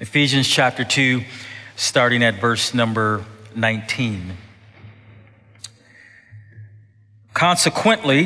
Ephesians chapter 2, starting at verse number 19. Consequently,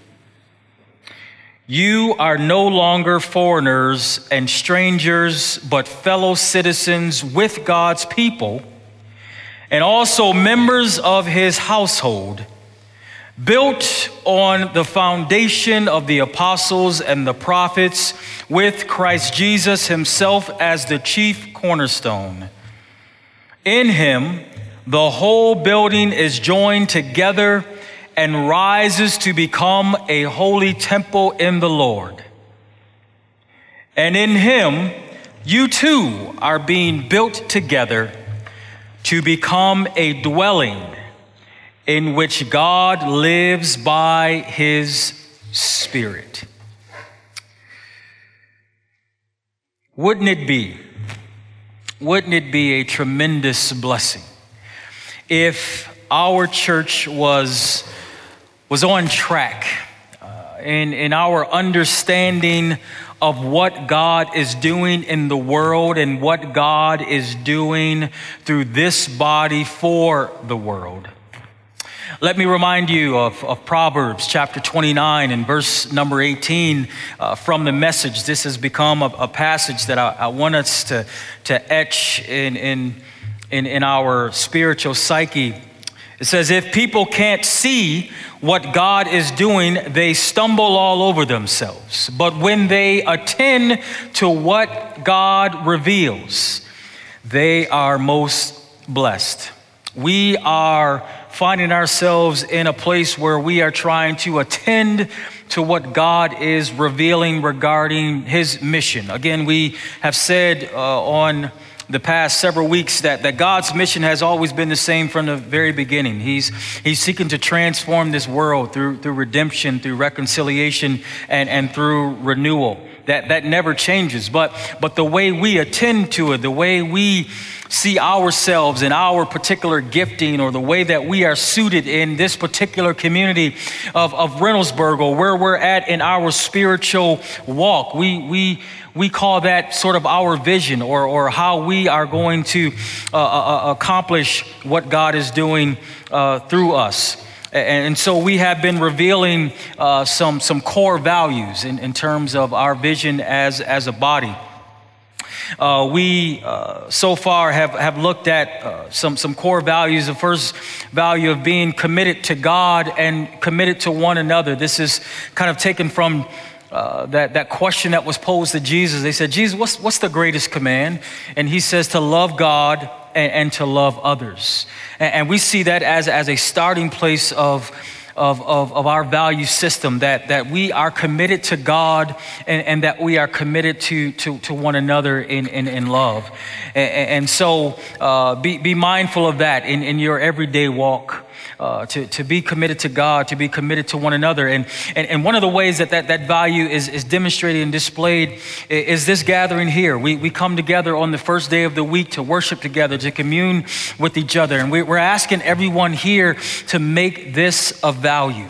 you are no longer foreigners and strangers, but fellow citizens with God's people, and also members of his household, built on the foundation of the apostles and the prophets, with Christ Jesus himself as the chief cornerstone. In him, the whole building is joined together and rises to become a holy temple in the Lord. And in him, you too are being built together to become a dwelling in which God lives by his Spirit. Wouldn't it be a tremendous blessing if our church was on track in our understanding of what God is doing in the world and what God is doing through this body for the world? Let me remind you of Proverbs chapter 29 and verse number 18 from the Message. This has become a passage that I want us to etch in our spiritual psyche. It says, if people can't see what God is doing, they stumble all over themselves. But when they attend to what God reveals, they are most blessed. We are finding ourselves in a place where we are trying to attend to what God is revealing regarding his mission. Again, we have said on the past several weeks that God's mission has always been the same from the very beginning. He's seeking to transform this world through redemption, through reconciliation, and through renewal. That never changes. But the way we attend to it, the way we see ourselves in our particular gifting, or the way that we are suited in this particular community of Reynoldsburg, or where we're at in our spiritual walk, we call that sort of our vision, or how we are going to accomplish what God is doing through us. And so we have been revealing some core values in terms of our vision as a body. We so far have looked at some core values. The first value of being committed to God and committed to one another. This is kind of taken from that question that was posed to Jesus. They said, Jesus, what's the greatest command? And he says to love God and to love others. And we see that as a starting place of our value system, that we are committed to God and that we are committed to one another in love. And so be mindful of that in your everyday walk. To be committed to God, to be committed to one another. And one of the ways that value is demonstrated and displayed is this gathering here. We come together on the first day of the week to worship together, to commune with each other. And we're asking everyone here to make this a value.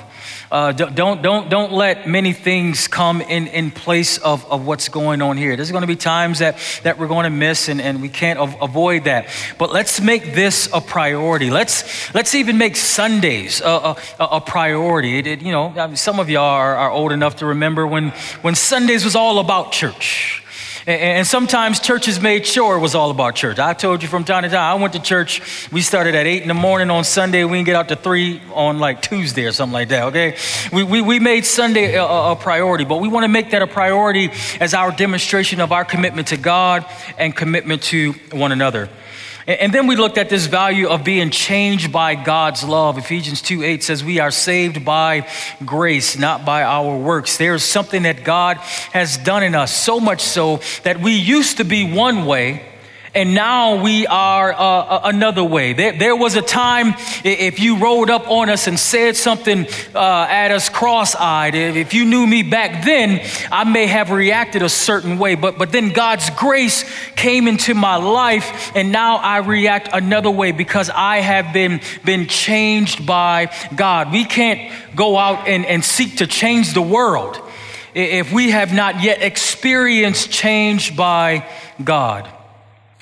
Don't let many things come in place of what's going on here. There's going to be times that we're going to miss, and we can't avoid that. But let's make this a priority. Let's even make Sundays a priority. Some of y'all are old enough to remember when Sundays was all about church. And sometimes churches made sure it was all about church. I told you from time to time, I went to church. We started at 8 in the morning on Sunday. We didn't get out to 3 on like Tuesday or something like that, okay? We made Sunday a priority, but we want to make that a priority as our demonstration of our commitment to God and commitment to one another. And then we looked at this value of being changed by God's love. Ephesians 2:8 says we are saved by grace, not by our works. There's something that God has done in us, so much so that we used to be one way, and now we are another way. There was a time if you rolled up on us and said something at us cross-eyed, if you knew me back then, I may have reacted a certain way. But then God's grace came into my life, and now I react another way because I have been changed by God. We can't go out and seek to change the world if we have not yet experienced change by God.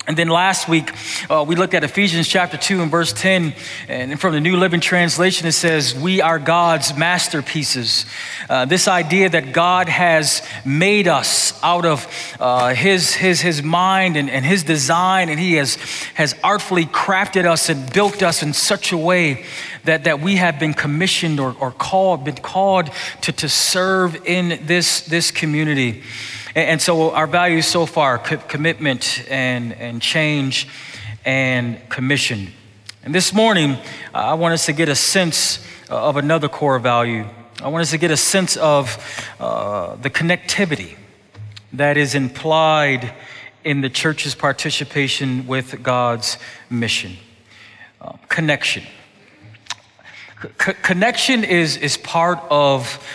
And then last week, we looked at Ephesians chapter 2 and verse 10. And from the New Living Translation, it says, we are God's masterpieces. This idea that God has made us out of his mind and his design. And he has artfully crafted us and built us in such a way that we have been commissioned or been called to serve in this community. And so our values so far, commitment and change and commission. And this morning, I want us to get a sense of another core value. I want us to get a sense of the connectivity that is implied in the church's participation with God's mission. Connection. Connection is part of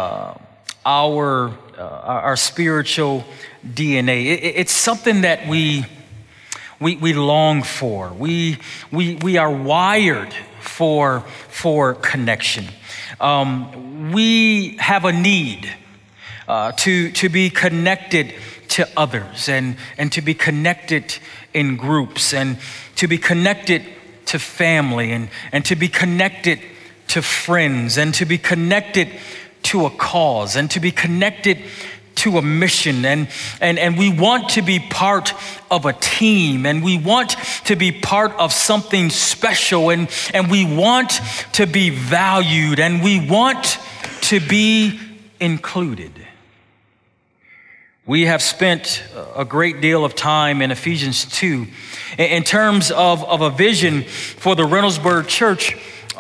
our spiritual DNA. It's something that we long for. We are wired for connection. We have a need to be connected to others and to be connected in groups and to be connected to family and to be connected to friends and to be connected to a cause and to be connected to a mission. And we want to be part of a team, and we want to be part of something special, and we want to be valued, and we want to be included. We have spent a great deal of time in Ephesians 2 in terms of a vision for the Reynoldsburg church.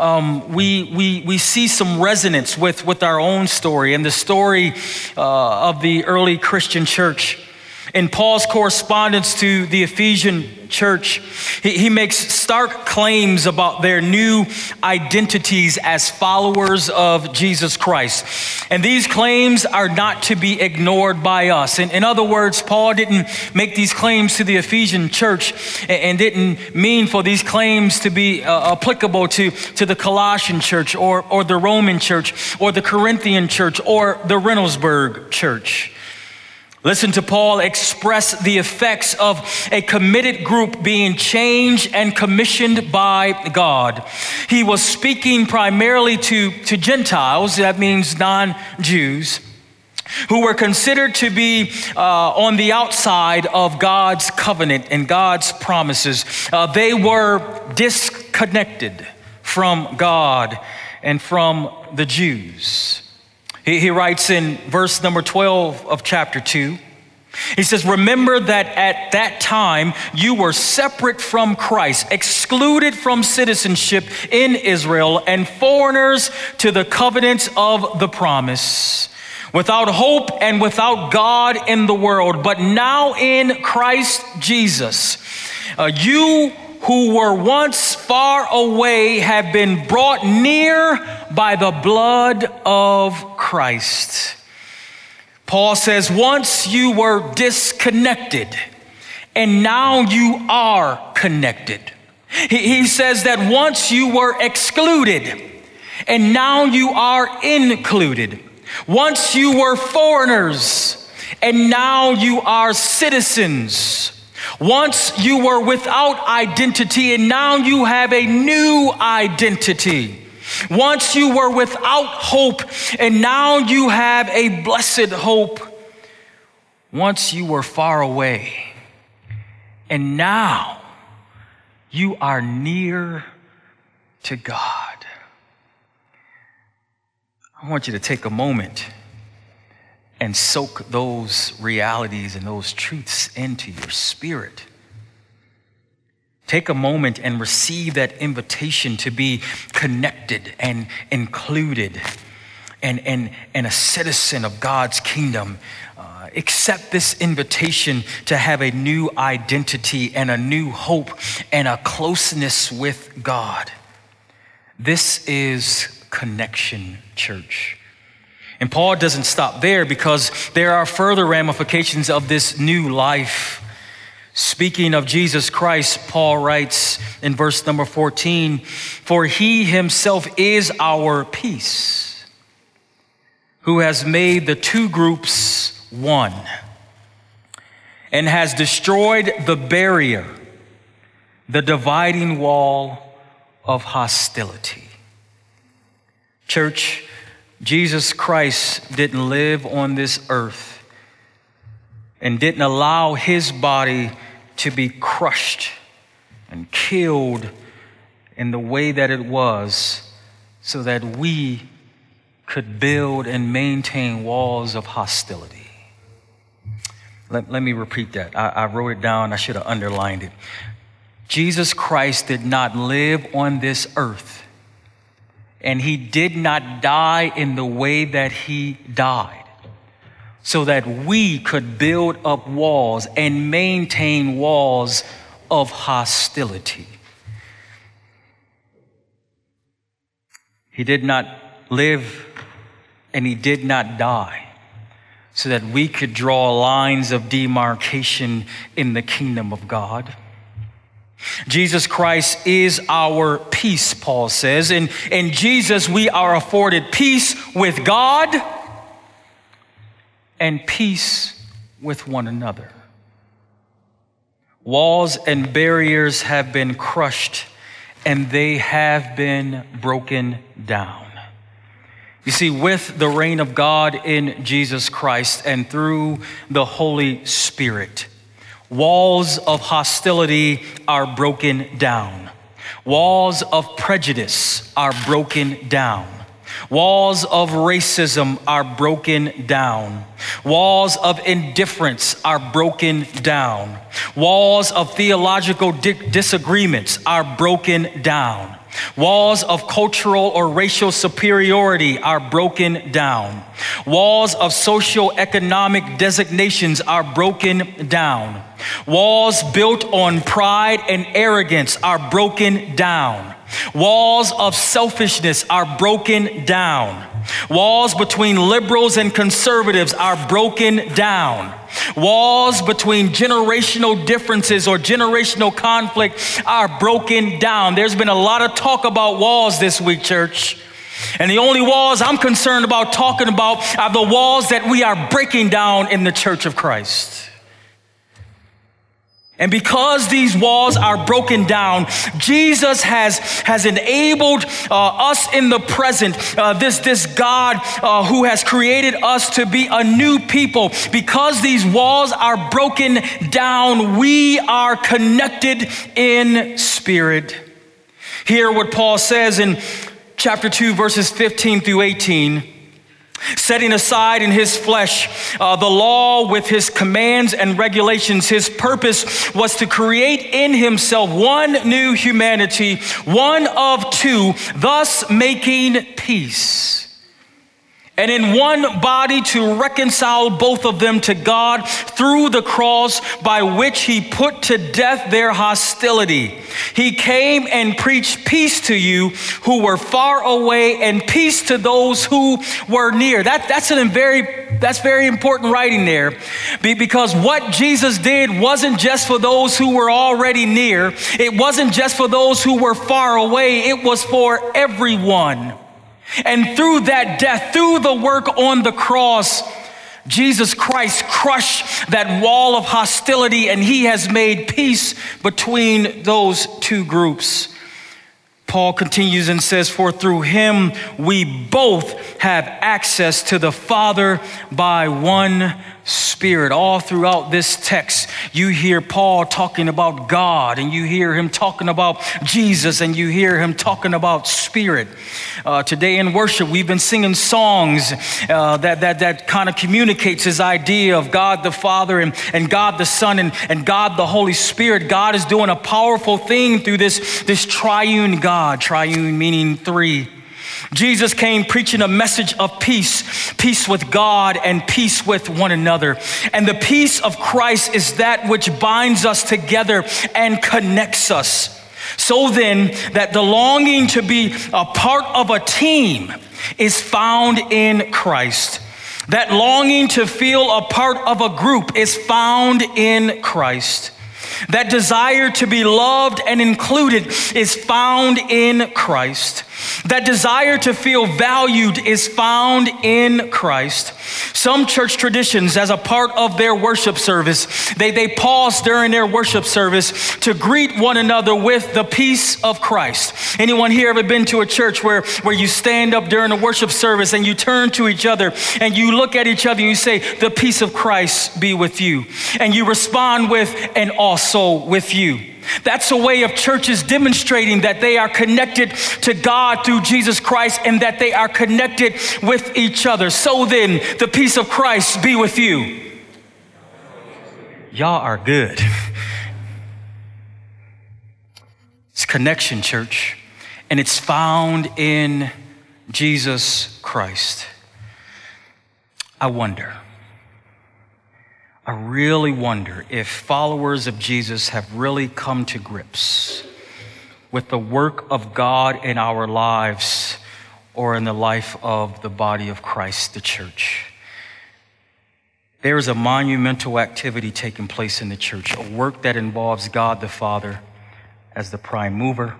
We see some resonance with our own story and the story of the early Christian church. In Paul's correspondence to the Ephesian church, he makes stark claims about their new identities as followers of Jesus Christ. And these claims are not to be ignored by us. In other words, Paul didn't make these claims to the Ephesian church and didn't mean for these claims to be applicable to the Colossian church or the Roman church or the Corinthian church or the Reynoldsburg church. Listen to Paul express the effects of a committed group being changed and commissioned by God. He was speaking primarily to Gentiles, that means non-Jews, who were considered to be on the outside of God's covenant and God's promises. They were disconnected from God and from the Jews. He writes in verse number 12 of chapter 2, he says, remember that at that time you were separate from Christ, excluded from citizenship in Israel, and foreigners to the covenants of the promise, without hope and without God in the world. But now in Christ Jesus, you who were once far away have been brought near by the blood of Christ. Paul says, once you were disconnected, and now you are connected. He says that once you were excluded, and now you are included. Once you were foreigners, and now you are citizens. Once you were without identity, and now you have a new identity. Once you were without hope, and now you have a blessed hope. Once you were far away, and now you are near to God. I want you to take a moment and soak those realities and those truths into your spirit. Take a moment and receive that invitation to be connected and included and a citizen of God's kingdom. Accept this invitation to have a new identity and a new hope and a closeness with God. This is Connection Church. And Paul doesn't stop there, because there are further ramifications of this new life. Speaking of Jesus Christ, Paul writes in verse number 14, for he himself is our peace, who has made the two groups one, and has destroyed the barrier, the dividing wall of hostility. Church, Jesus Christ didn't live on this earth and didn't allow his body to be crushed and killed in the way that it was so that we could build and maintain walls of hostility. Let me repeat that. I wrote it down. I should have underlined it. Jesus Christ did not live on this earth, and he did not die in the way that he died so that we could build up walls and maintain walls of hostility. He did not live and he did not die so that we could draw lines of demarcation in the kingdom of God. Jesus Christ is our peace, Paul says. In Jesus, we are afforded peace with God and peace with one another. Walls and barriers have been crushed and they have been broken down. You see, with the reign of God in Jesus Christ and through the Holy Spirit, walls of hostility are broken down. Walls of prejudice are broken down. Walls of racism are broken down. Walls of indifference are broken down. Walls of theological disagreements are broken down. Walls of cultural or racial superiority are broken down. Walls of socioeconomic designations are broken down. Walls built on pride and arrogance are broken down. Walls of selfishness are broken down. Walls between liberals and conservatives are broken down. Walls between generational differences or generational conflict are broken down. There's been a lot of talk about walls this week, church. And the only walls I'm concerned about talking about are the walls that we are breaking down in the church of Christ. And because these walls are broken down, Jesus has enabled us in the present, this God who has created us to be a new people. Because these walls are broken down, we are connected in spirit. Hear what Paul says in chapter 2, verses 15 through 18. Setting aside in his flesh the law with his commands and regulations, his purpose was to create in himself one new humanity, one of two, thus making peace. And in one body to reconcile both of them to God through the cross, by which he put to death their hostility. He came and preached peace to you who were far away and peace to those who were near. That's very important writing there, because what Jesus did wasn't just for those who were already near. It wasn't just for those who were far away. It was for everyone. And through that death, through the work on the cross, Jesus Christ crushed that wall of hostility, and he has made peace between those two groups. Paul continues and says, for through him we both have access to the Father by one Spirit. All throughout this text, you hear Paul talking about God, and you hear him talking about Jesus, and you hear him talking about Spirit. Today in worship, we've been singing songs that kind of communicates his idea of God the Father and God the Son and God the Holy Spirit. God is doing a powerful thing through this triune God, triune meaning three. Jesus came preaching a message of peace, peace with God and peace with one another. And the peace of Christ is that which binds us together and connects us. So then, that the longing to be a part of a team is found in Christ. That longing to feel a part of a group is found in Christ. That desire to be loved and included is found in Christ. That desire to feel valued is found in Christ. Some church traditions, as a part of their worship service, they pause during their worship service to greet one another with the peace of Christ. Anyone here ever been to a church where you stand up during a worship service and you turn to each other and you look at each other and you say, the peace of Christ be with you. And you respond with, and also with you. That's a way of churches demonstrating that they are connected to God through Jesus Christ and that they are connected with each other. So then, the peace of Christ be with you. Y'all are good. It's connection, church, and it's found in Jesus Christ. I really wonder if followers of Jesus have really come to grips with the work of God in our lives or in the life of the body of Christ, the church. There is a monumental activity taking place in the church, a work that involves God the Father as the prime mover,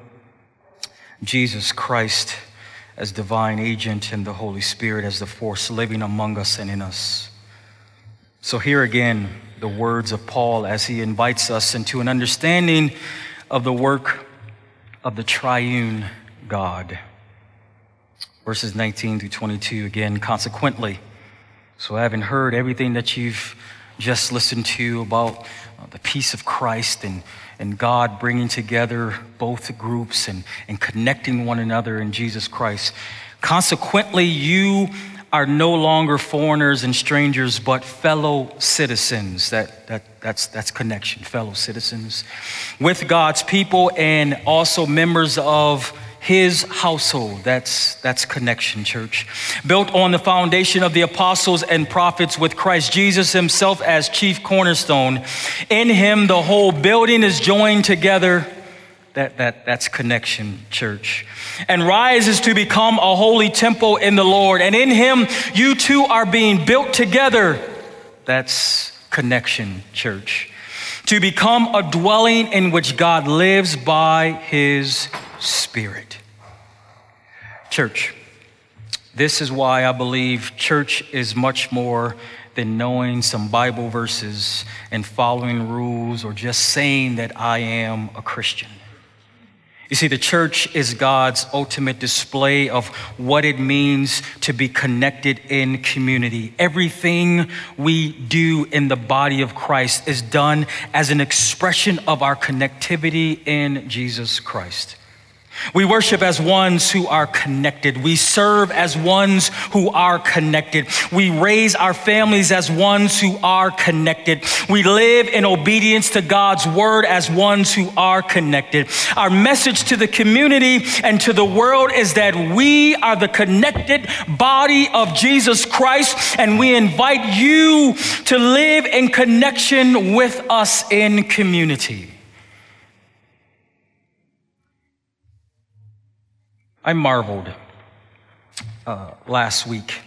Jesus Christ as divine agent, and the Holy Spirit as the force living among us and in us. So here again, the words of Paul as he invites us into an understanding of the work of the triune God. Verses 19 through 22 again, consequently. So having heard everything that you've just listened to about the peace of Christ and God bringing together both groups and connecting one another in Jesus Christ, consequently, you are no longer foreigners and strangers, but fellow citizens. That's connection, fellow citizens with God's people and also members of his household. That's connection, church. Built on the foundation of the apostles and prophets with Christ Jesus himself as chief cornerstone. In him, the whole building is joined together. That's connection, church. And rises to become a holy temple in the Lord. And in him, you two are being built together. That's connection, church. To become a dwelling in which God lives by his Spirit. Church, this is why I believe church is much more than knowing some Bible verses and following rules or just saying that I am a Christian. You see, the church is God's ultimate display of what it means to be connected in community. Everything we do in the body of Christ is done as an expression of our connectivity in Jesus Christ. We worship as ones who are connected. We serve as ones who are connected. We raise our families as ones who are connected. We live in obedience to God's word as ones who are connected. Our message to the community and to the world is that we are the connected body of Jesus Christ, and we invite you to live in connection with us in community. I marveled last week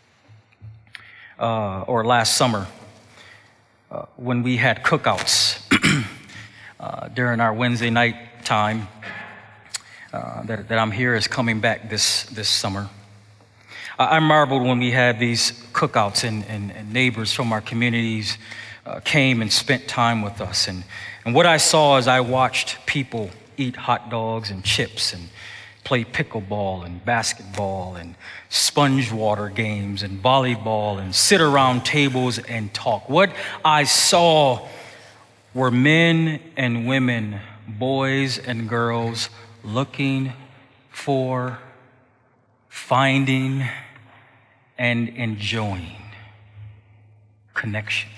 or last summer when we had cookouts during our Wednesday night time that I'm here is coming back this summer. I marveled when we had these cookouts and neighbors from our communities came and spent time with us. And what I saw as I watched people eat hot dogs and chips and play pickleball and basketball and sponge water games and volleyball and sit around tables and talk. What I saw were men and women, boys and girls looking for, finding, and enjoying connection.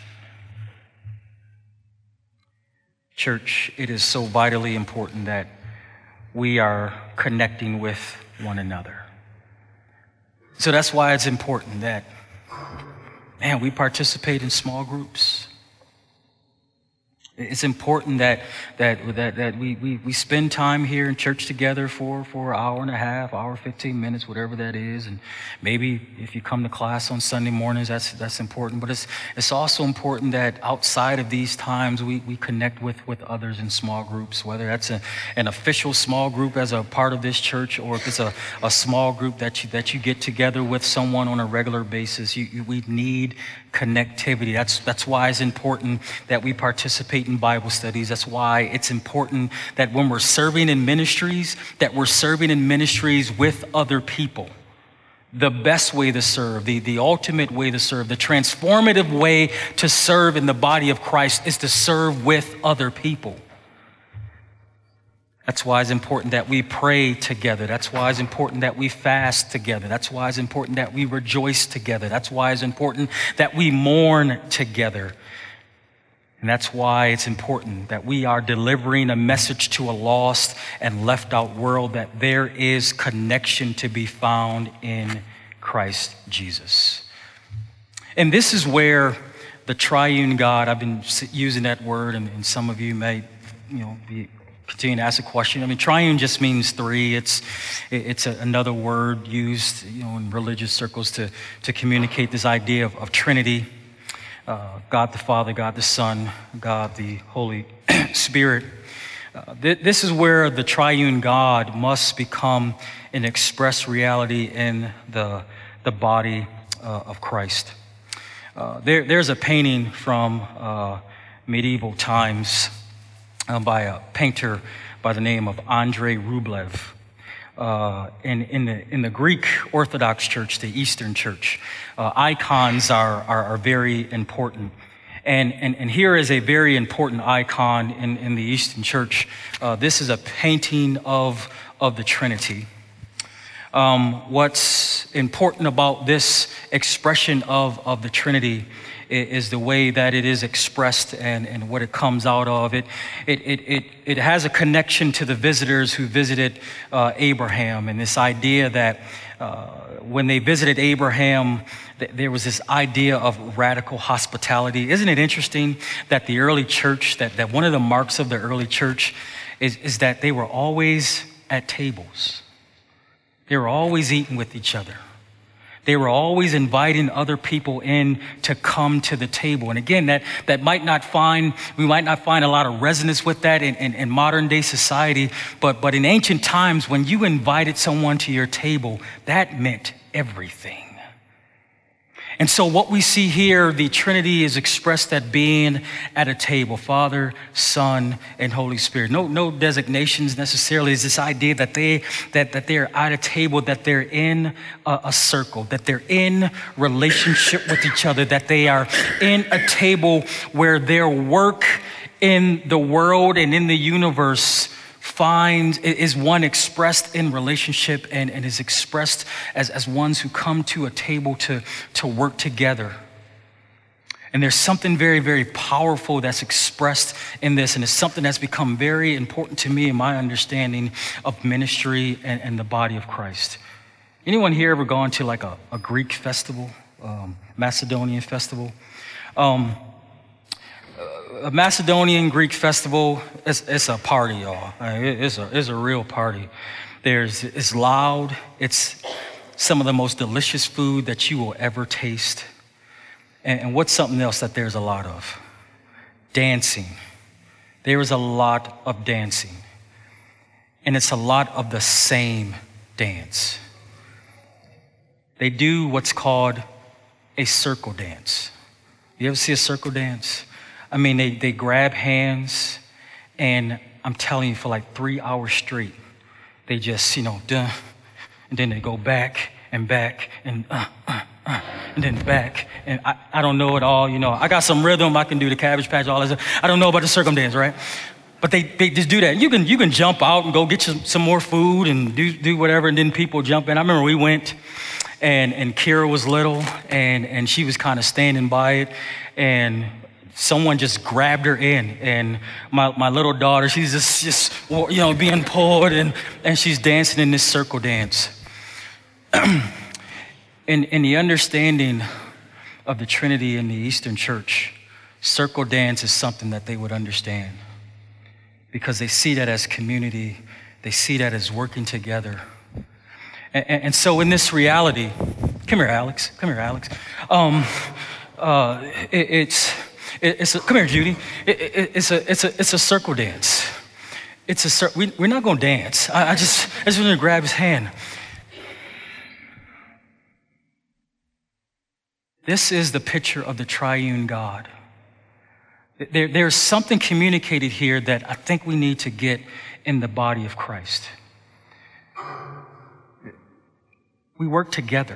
Church, it is so vitally important that we are connecting with one another. So that's why it's important that, we participate in small groups. It's important that we spend time here in church together for an hour and a half, hour, 15 minutes, whatever that is. And maybe if you come to class on Sunday mornings, that's important. But it's also important that outside of these times, we connect with others in small groups, whether that's an official small group as a part of this church, or if it's a small group that you get together with someone on a regular basis. We need connectivity. That's why it's important that we participate in Bible studies. That's why it's important that when we're serving in ministries, that we're serving in ministries with other people. The best way to serve, the ultimate way to serve, the transformative way to serve in the body of Christ is to serve with other people. That's why it's important that we pray together. That's why it's important that we fast together. That's why it's important that we rejoice together. That's why it's important that we mourn together. And that's why it's important that we are delivering a message to a lost and left out world that there is connection to be found in Christ Jesus. And this is where the triune God, I've been using that word, and some of you may, be continue to ask a question. I mean, triune just means three. It's another word used, in religious circles to communicate this idea of Trinity. God the Father, God the Son, God the Holy Spirit. This is where the triune God must become an express reality in the body of Christ. There's a painting from medieval times by a painter by the name of Andrei Rublev. In the Greek Orthodox Church, the Eastern Church, icons are very important. And here is a very important icon in the Eastern Church. This is a painting of the Trinity. What's important about this expression of the Trinity is the way that it is expressed and what it comes out of. It has a connection to the visitors who visited Abraham, and this idea that when they visited Abraham, there was this idea of radical hospitality. Isn't it interesting that the early church, that one of the marks of the early church is that they were always at tables. They were always eating with each other. They were always inviting other people in to come to the table. And again, we might not find a lot of resonance with that in modern day society, but in ancient times, when you invited someone to your table, that meant everything. And so what we see here, the Trinity is expressed at being at a table, Father, Son, and Holy Spirit. No designations necessarily. It's this idea that they're at a table, that they're in a circle, that they're in relationship with each other, that they are in a table where their work in the world and in the universe is one expressed in relationship and is expressed as ones who come to a table to work together. And there's something very, very powerful that's expressed in this, and it's something that's become very important to me in my understanding of ministry and the body of Christ. Anyone here ever gone to like a Greek festival, Macedonian festival? A Macedonian Greek festival, it's a party, y'all. It's a real party. It's loud. It's some of the most delicious food that you will ever taste. And what's something else that there's a lot of? Dancing. There is a lot of dancing. And it's a lot of the same dance. They do what's called a circle dance. You ever see a circle dance? I mean, they grab hands, and I'm telling you, for like 3 hours straight, they just, and then they go back and and then back. And I don't know it all, I got some rhythm, I can do the Cabbage Patch, all that stuff. I don't know about the circle dance, right? But they just do that. You can jump out and go get you some more food and do whatever, and then people jump in. I remember we went, and Kira was little, and she was kind of standing by it, and someone just grabbed her in, and my little daughter, she's just being pulled, and she's dancing in this circle dance. In the understanding of the Trinity in the Eastern Church, circle dance is something that they would understand because they see that as community. They see that as working together. And so in this reality, come here, Alex. Come here, Alex. Come here, Judy. It's a circle dance. We're not going to dance. I just want to grab his hand. This is the picture of the triune God. There's something communicated here that I think we need to get in the body of Christ. We work together.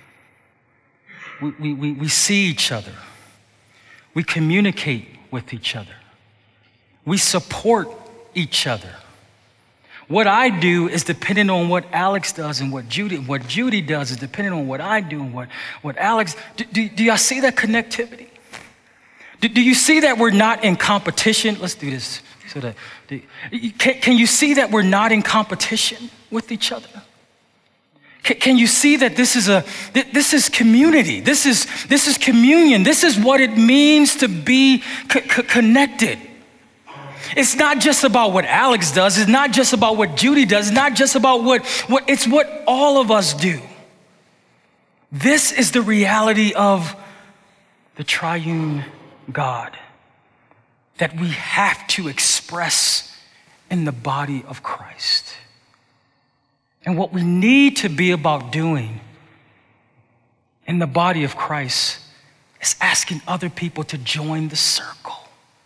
We see each other. We communicate with each other. We support each other. What I do is dependent on what Alex does, and what Judy does is dependent on what I do and what Alex. Do y'all see that connectivity? Do you see that we're not in competition? Let's do this. So that can you see that we're not in competition with each other? Can you see that this is community? This is communion. This is what it means to be connected. It's not just about what Alex does. It's not just about what Judy does. It's not just about it's what all of us do. This is the reality of the triune God that we have to express in the body of Christ. And what we need to be about doing in the body of Christ is asking other people to join the circle.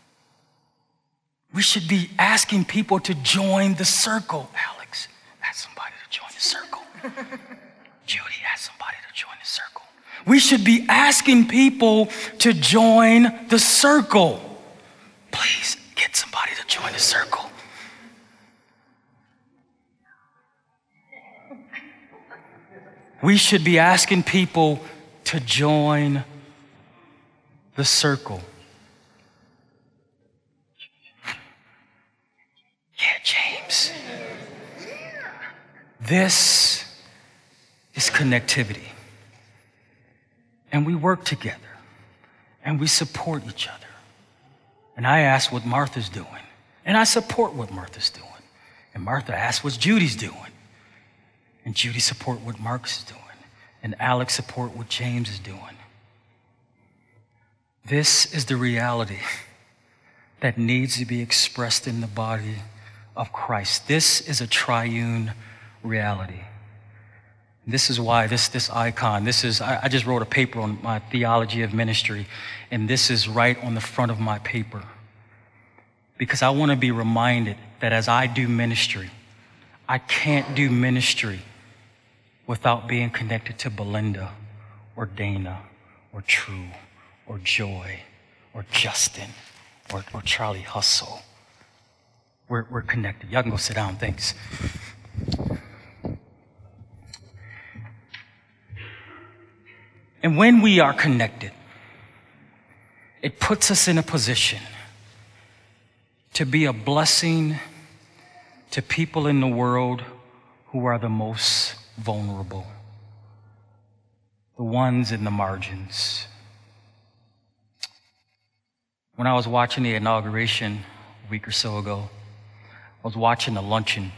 We should be asking people to join the circle. Alex, ask somebody to join the circle. Judy, ask somebody to join the circle. We should be asking people to join the circle. Please get somebody to join the circle. We should be asking people to join the circle. Yeah, James. This is connectivity. And we work together. And we support each other. And I ask what Martha's doing. And I support what Martha's doing. And Martha asks what Judy's doing. And Judy support what Marcus is doing. And Alex support what James is doing. This is the reality that needs to be expressed in the body of Christ. This is a triune reality. This is why this icon, I just wrote a paper on my theology of ministry, and this is right on the front of my paper. Because I want to be reminded that as I do ministry, I can't do ministry without being connected to Belinda or Dana or True or Joy or Justin or Charlie Hustle. We're connected. Y'all can go sit down, thanks. And when we are connected, it puts us in a position to be a blessing to people in the world who are the most vulnerable, the ones in the margins. When I was watching the inauguration a week or so ago, I was watching the luncheon,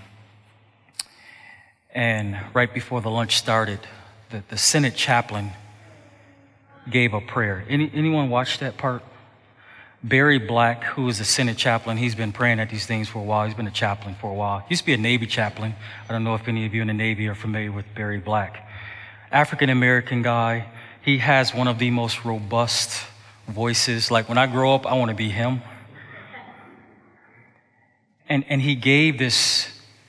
and right before the lunch started, the Senate chaplain gave a prayer. Anyone watch that part? Barry Black, who is the Senate chaplain, he's been praying at these things for a while. He's been a chaplain for a while. He used to be a Navy chaplain. I don't know if any of you in the Navy are familiar with Barry Black. African-American guy. He has one of the most robust voices. Like when I grow up, I want to be him. And he gave this,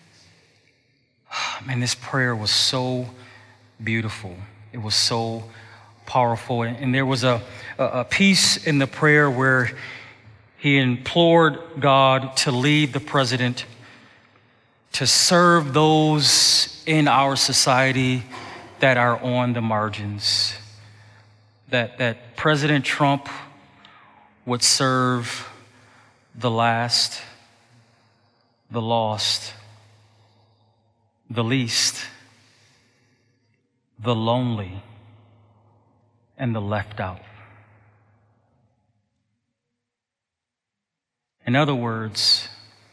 this prayer was so beautiful. It was so powerful. And there was a piece in the prayer where he implored God to lead the president to serve those in our society that are on the margins. That President Trump would serve the last, the lost, the least, the lonely, and the left out. In other words,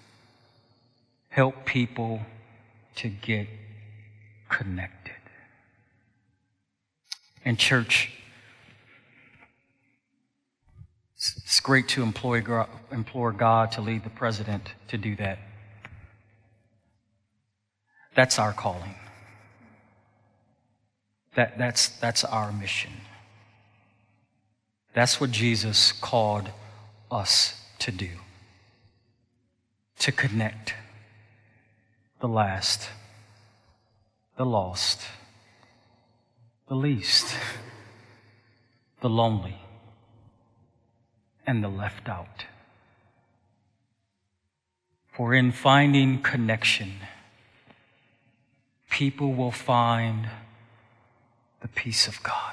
help people to get connected. In church, it's great to implore God to lead the president to do that. That's our calling. That's our mission. That's what Jesus called us to do. To connect the last, the lost, the least, the lonely, and the left out. For in finding connection, people will find the peace of God.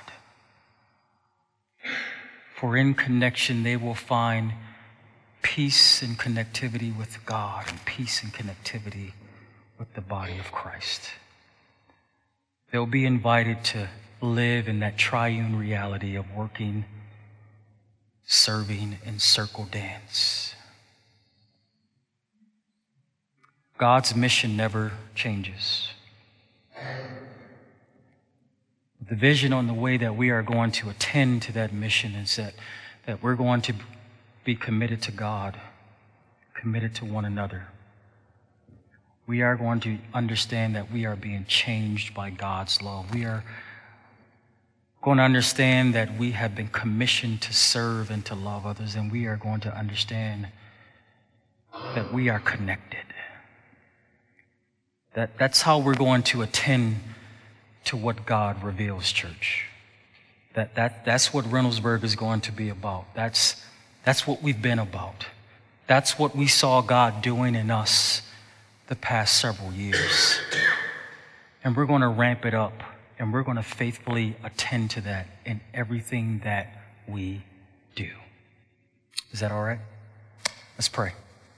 For in connection, they will find peace and connectivity with God and peace and connectivity with the body of Christ. They'll be invited to live in that triune reality of working, serving, and circle dance. God's mission never changes. The vision on the way that we are going to attend to that mission is that we're going to be committed to God, committed to one another. We are going to understand that we are being changed by God's love. We are going to understand that we have been commissioned to serve and to love others, and we are going to understand that we are connected. That's how we're going to attend to what God reveals, church. That's what Reynoldsburg is going to be about. That's what we've been about. That's what we saw God doing in us the past several years. And we're going to ramp it up, and we're going to faithfully attend to that in everything that we do. Is that all right? Let's pray.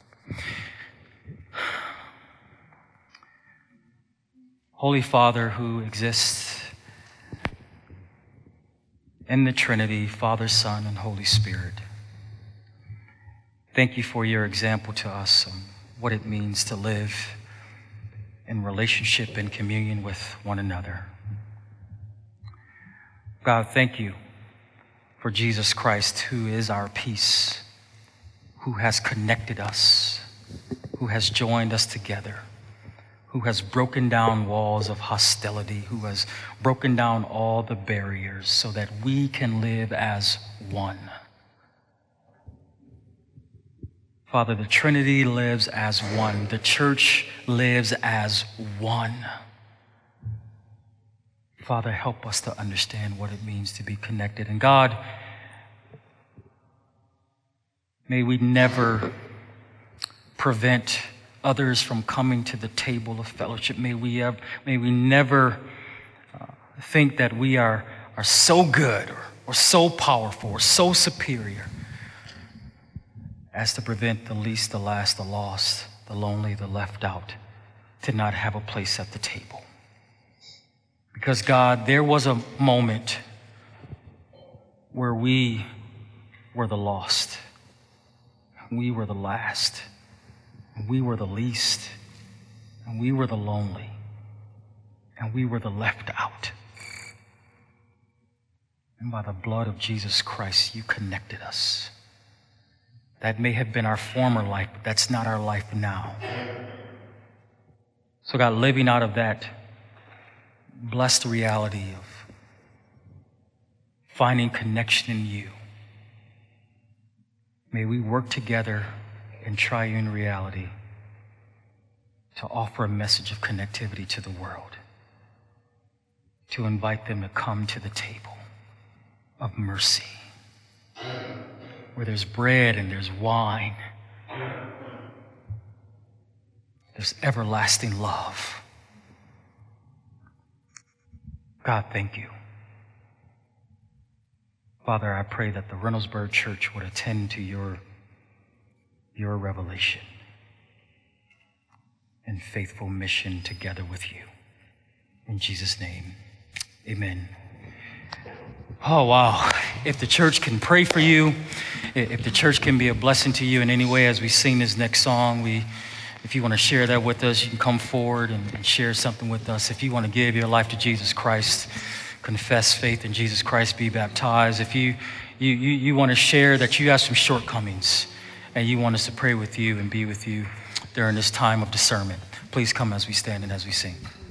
Holy Father who exists in the Trinity, Father, Son, and Holy Spirit, thank you for your example to us on what it means to live in relationship and communion with one another. God, thank you for Jesus Christ, who is our peace, who has connected us, who has joined us together, who has broken down walls of hostility, who has broken down all the barriers so that we can live as one. Father, the Trinity lives as one. The church lives as one. Father, help us to understand what it means to be connected. And God, may we never prevent others from coming to the table of fellowship. May we never think that we are so good or so powerful or so superior as to prevent the least, the last, the lost, the lonely, the left out, to not have a place at the table. Because God, there was a moment where we were the lost, we were the last, and we were the least, and we were the lonely, and we were the left out. And by the blood of Jesus Christ, you connected us. That may have been our former life, but that's not our life now. So God, living out of that blessed reality of finding connection in you, may we work together in triune reality to offer a message of connectivity to the world, to invite them to come to the table of mercy, where there's bread and there's wine, there's everlasting love. God, thank you. Father, I pray that the Reynoldsburg Church would attend to your revelation and faithful mission together with you. In Jesus' name, amen. Oh, wow. If the church can pray for you, If the church can be a blessing to you in any way as we sing this next song, if you want to share that with us, you can come forward and share something with us. If you want to give your life to Jesus Christ, confess faith in Jesus Christ, be baptized. If you want to share that you have some shortcomings and you want us to pray with you and be with you during this time of discernment, please come as we stand and as we sing.